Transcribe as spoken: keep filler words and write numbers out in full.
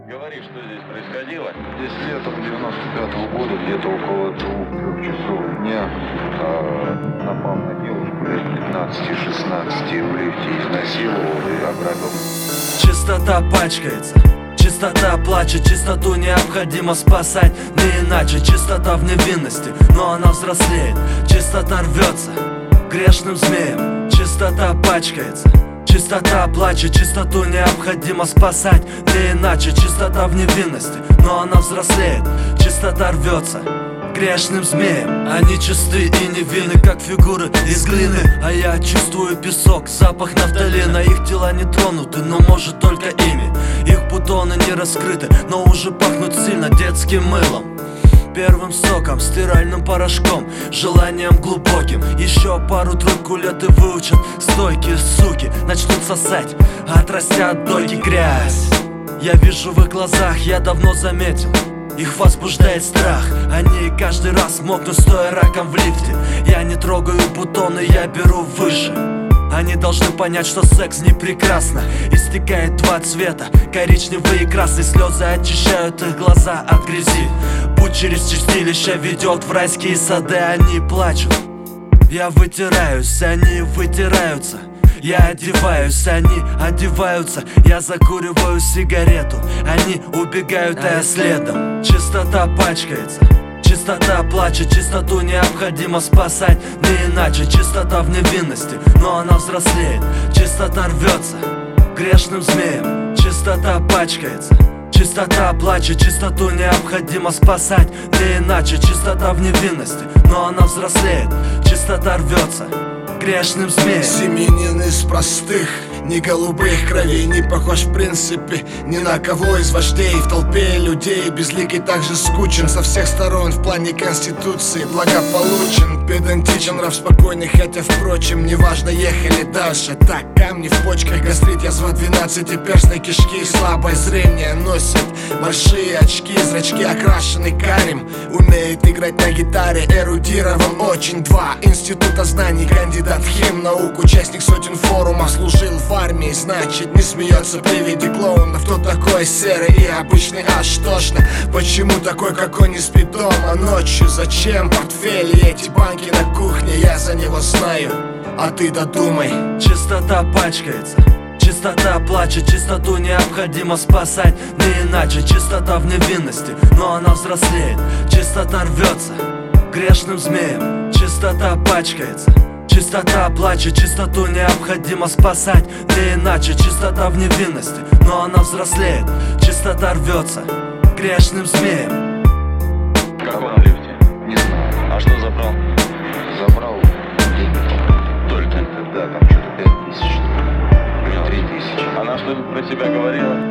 Говори, что здесь происходило. Здесь летом девяносто пятого года, где-то около двух-трех часов дня, э, напал на девушку лет пятнадцати-шестнадцати, в лифте изнасиловал и ограбил. Чистота пачкается, чистота плачет, чистоту необходимо спасать. Не иначе, чистота в невинности, но она взрослеет. Чистота рвется грешным змеем, чистота пачкается. Чистота плачет, чистоту необходимо спасать. Не иначе, чистота в невинности, но она взрослеет. Чистота рвется грешным змеем. Они чисты и невинны, как фигуры из глины. А я чувствую песок, запах нафталина. Их тела не тронуты, но может только ими. Их бутоны не раскрыты, но уже пахнут сильно детским мылом, первым соком, стиральным порошком, желанием глубоким. Еще пару-тройку лет и выучат стойкие суки, начнут сосать, отрастят дойки грязь. Я вижу в их глазах, я давно заметил, их возбуждает страх. Они каждый раз мокнут, стоя раком в лифте. Я не трогаю бутоны, я беру выше. Они должны понять, что секс не прекрасно. Истекает два цвета, коричневый и красный. Слезы очищают их глаза от грязи. Путь через чистилище ведет в райские сады. Они плачут, я вытираюсь, они вытираются. Я одеваюсь, они одеваются. Я закуриваю сигарету, они убегают, а я следом. Чистота пачкается, чистота плачет, чистоту необходимо спасать. Не иначе, чистота в невинности, но она взрослеет. Чистота рвется грешным змеем, чистота пачкается. Чистота плачет, чистоту необходимо спасать. Не иначе, чистота в невинности, но она взрослеет. Чистота рвется грешным змеем. Семенин из простых, ни голубых кровей, не похож в принципе ни на кого из вождей. В толпе людей безликий также скучен. Со всех сторон в плане конституции благополучен. Педантичен, нрав спокойный, хотя впрочем неважно, ехали дальше. Так, камни в почках, гастрит, язва двенадцатиперстной кишки. Слабое зрение, носит большие очки, зрачки окрашены карим. Умеет играть на гитаре, эрудирован очень. Два института знаний, кандидат в химнаук, участник сотен форумов, служил в армии, значит не смеется при виде клоунов. Кто такой серый и обычный, аж тошно. Почему такой, какой не спит дома ночью? Зачем портфель и эти банки на кухне? Я за него знаю, а ты додумай. Чистота пачкается, чистота плачет, чистоту необходимо спасать. Не иначе, чистота в невинности, но она взрослеет. Чистота рвется грешным змеем, чистота пачкается. Чистота плачет, чистоту необходимо спасать. Не иначе, чистота в невинности, но она взрослеет. Чистота рвется грешным змеем. В каком лифте? Не знаю. А что забрал? Забрал деньги. Только? Да, там что-то пять тысяч. Или три тысячи. Она что-нибудь про тебя говорила?